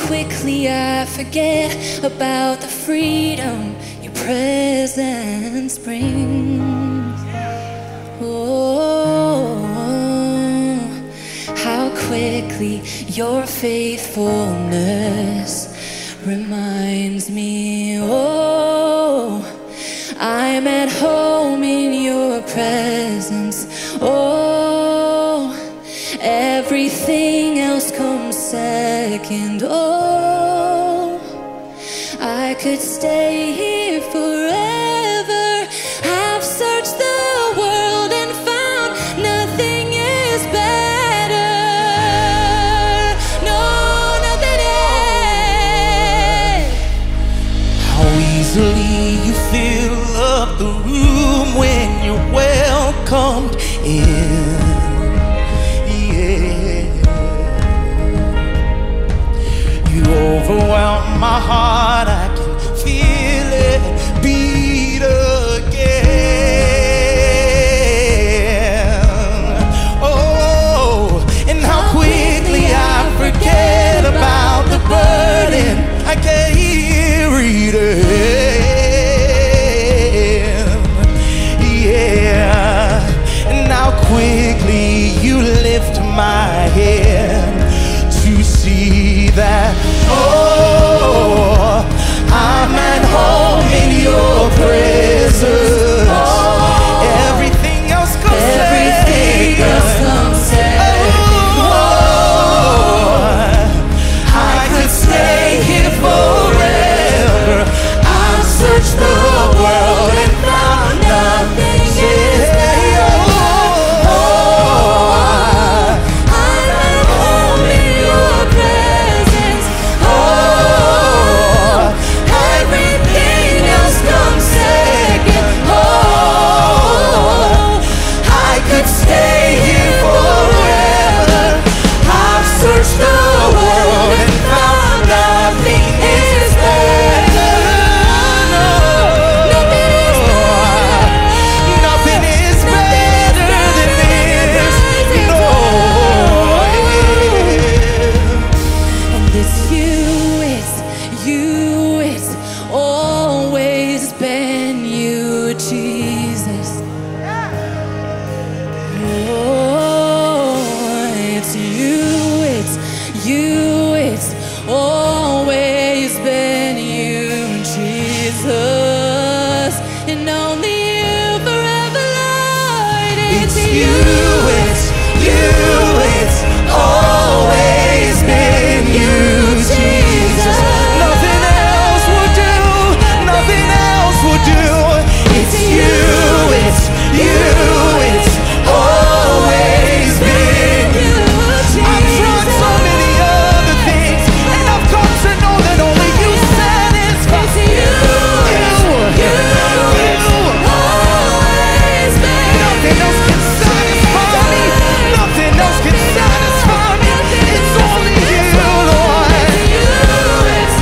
quickly I forget about the freedom your presence brings. Oh, how quickly your faithfulness reminds me. Oh, I'm at home in your presence. Oh, everything else comes second. Oh, I could stay here forever. I've searched the world and found nothing is better. No, nothing is. How easily you fill up the room when you're welcomed in. Overwhelm my heart, I can feel it beat again. Oh, and how quickly I forget about the burden I carried. Yeah, and how quickly you lift my head to see that. Oh, I'm at home in your presence. Everything else comes second. Oh, I could stay here forever. I've searched the world and found nothing is better. I'm at home in your presence. Everything else comes second. Oh, I could stay here forever. I've searched the world and found nothing is better. No, nothing is better than this. No, And it's you, it's always been you, Jesus. Oh, it's always been you, Jesus. And only you forever, Lord. it's always been you, Jesus. Nothing else will do, nothing else will do. It's you, it's always been you, Jesus. I've tried so many other things, and I've come to know that only you satisfy. It's you, always been. Nothing else can satisfy me. Nothing else can satisfy me. It's only you, Lord. It's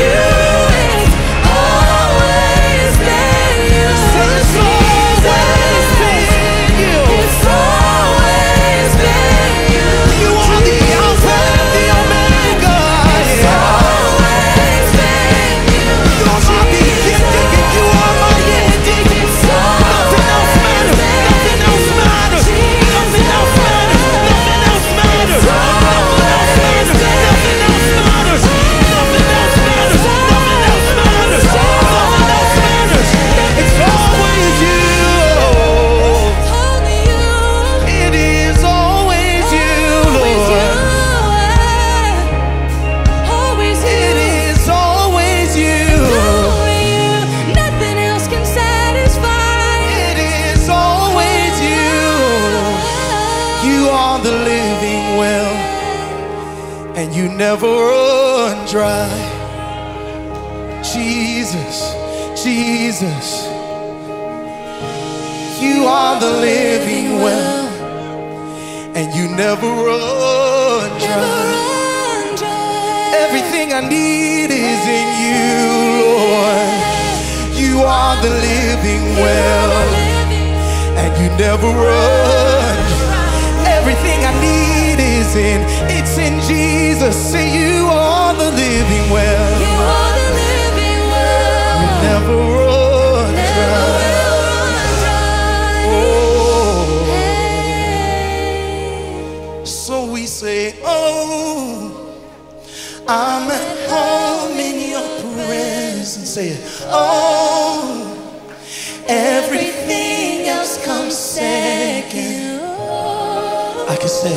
always been you. It's always been you. It's always been you. You are the Alpha and the Omega. It's always been you. You are my beginning and you are my ending. Nothing else matters. Nothing else matters. Nothing else matters. Nothing else matters. Nothing else matters. Nothing else matters. Nothing else matters. Nothing else matters. Nothing else matters. It's always you. Only you. It is always you, Always you. Lord. Always you. It is always you. Only you. Nothing else can satisfy. It is always you. You are the living well, and you never run dry. Jesus, Jesus. You are the living well, and you never run dry. Everything I need is in you, Lord. You are the living well, and you never run. Everything I need is It's in Jesus. Say you are the living well. You are the living well. You never run Never dry. will run dry. Oh. Hey. So we say, oh, I'm at home in your presence. Say it. Oh, everything else comes second. I could say,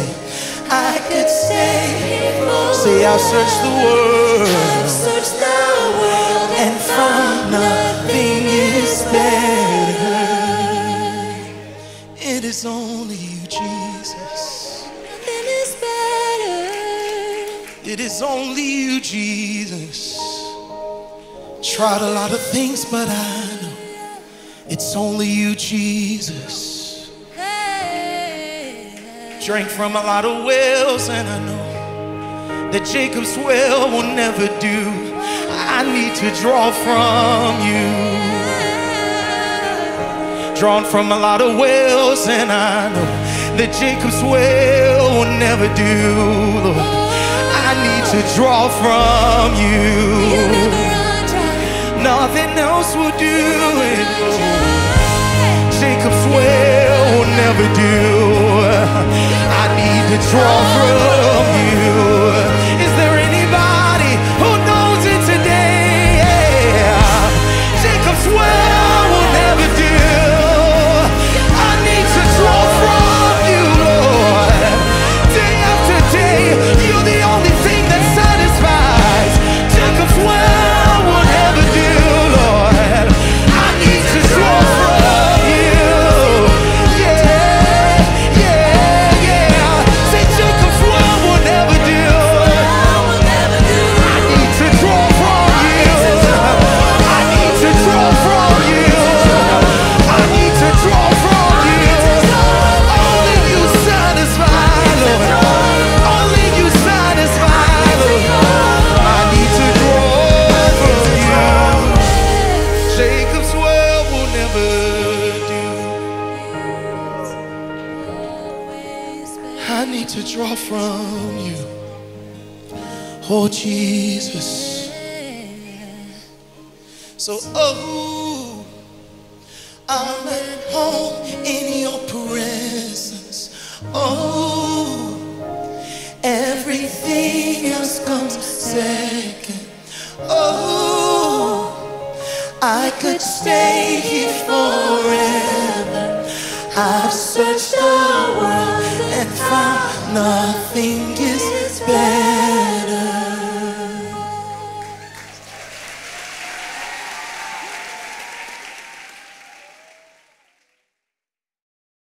say I've searched the world, I've searched the world and found nothing is better. It is only you, Jesus. Nothing is better. It is only you, Jesus. Tried a lot of things, but I know it's only you, Jesus. Drank from a lot of wells, and I know that Jacob's well will never do. I need to draw from you. Drawn from a lot of wells, and I know that Jacob's well will never do. Lord, I need to draw from you. Nothing else will do it. Jacob's well will never do. I need to draw from you. Is there anybody who knows it today? Yeah. Jacob's well will never do. I need to draw from you, Lord. Day after day, you're the only thing that satisfies. Jacob's well will never do, Lord. I need to draw from you. I need to draw from you. Oh, Jesus. So, oh, I'm at home in your presence. Oh, everything else comes second. Oh, I could stay here forever. I've searched the world and found nothing